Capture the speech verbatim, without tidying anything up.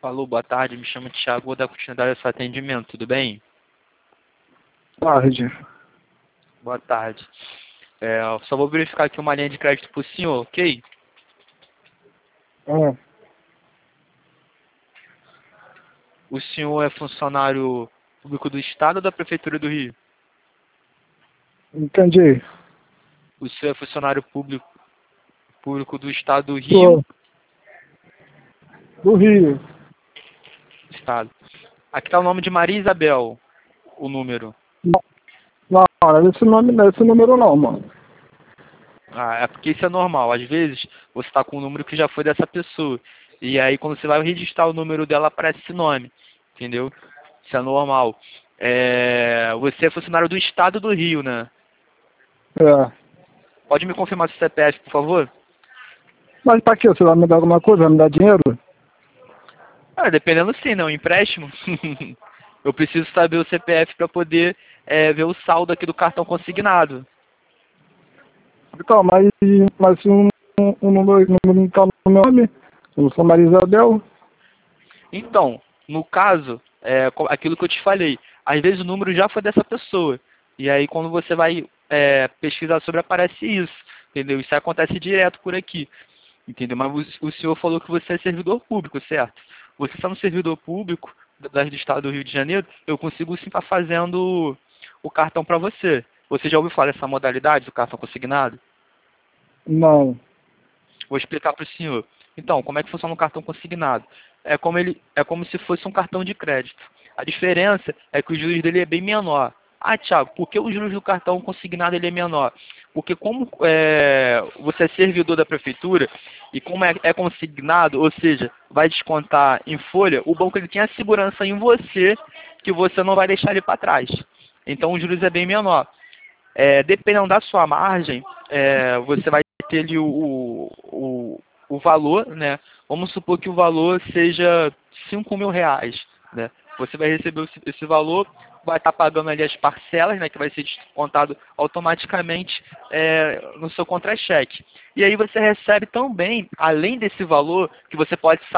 Alô, boa tarde, me chamo Thiago, vou dar continuidade ao seu atendimento, tudo bem? Tarde. Boa tarde. É, só vou verificar aqui uma linha de crédito para o senhor, ok? Ah, O senhor é funcionário público do Estado ou da Prefeitura do Rio? entendi. O senhor é funcionário público, público do Estado do Rio? Sou do Rio. Estado. Aqui está o nome de Maria Isabel, o número. Não, não, não é esse nome, não é esse número não, mano. Ah, é porque isso é normal. Às vezes, você está com um número que já foi dessa pessoa. E aí, quando você vai registrar o número dela, aparece esse nome. Entendeu? Isso é normal. É... Você é funcionário do Estado do Rio, né? É. Pode me confirmar seu C P F, por favor? Mas pra quê? Você vai me dar alguma coisa? Vai me dar dinheiro? Ah, dependendo sim, não. Empréstimo. Eu preciso saber o C P F para poder é, ver o saldo aqui do cartão consignado. Então, mas, mas se um, um, um número, número não tá no meu nome, eu não sou Maria Isabel. Então, no caso, é co- aquilo que eu te falei, às vezes o número já foi dessa pessoa. E aí quando você vai é, pesquisar sobre, aparece isso. Entendeu? Isso acontece direto por aqui. Entendeu? Mas o, o senhor falou que você é servidor público, certo? Você sendo servidor público da- do estado do Rio de Janeiro, eu consigo sim estar fazendo o cartão para você. Você já ouviu falar dessa modalidade do cartão consignado? Não. Vou explicar para o senhor. Então, como é que funciona um cartão consignado? É como, ele, é como se fosse um cartão de crédito. A diferença é que o juros dele é bem menor. Ah, Thiago, por que o juros do cartão consignado ele é menor? Porque como é, você é servidor da prefeitura e como é, é consignado, ou seja, vai descontar em folha, o banco ele tem a segurança em você que você não vai deixar ele para trás. Então o juros é bem menor. É, dependendo da sua margem, é, você vai ter ali o, o, o valor, né? Vamos supor que o valor seja cinco mil reais, né? Você vai receber esse, esse valor, vai estar pagando ali as parcelas, né? Que vai ser descontado automaticamente é, no seu contra-cheque. E aí você recebe também, além desse valor, que você pode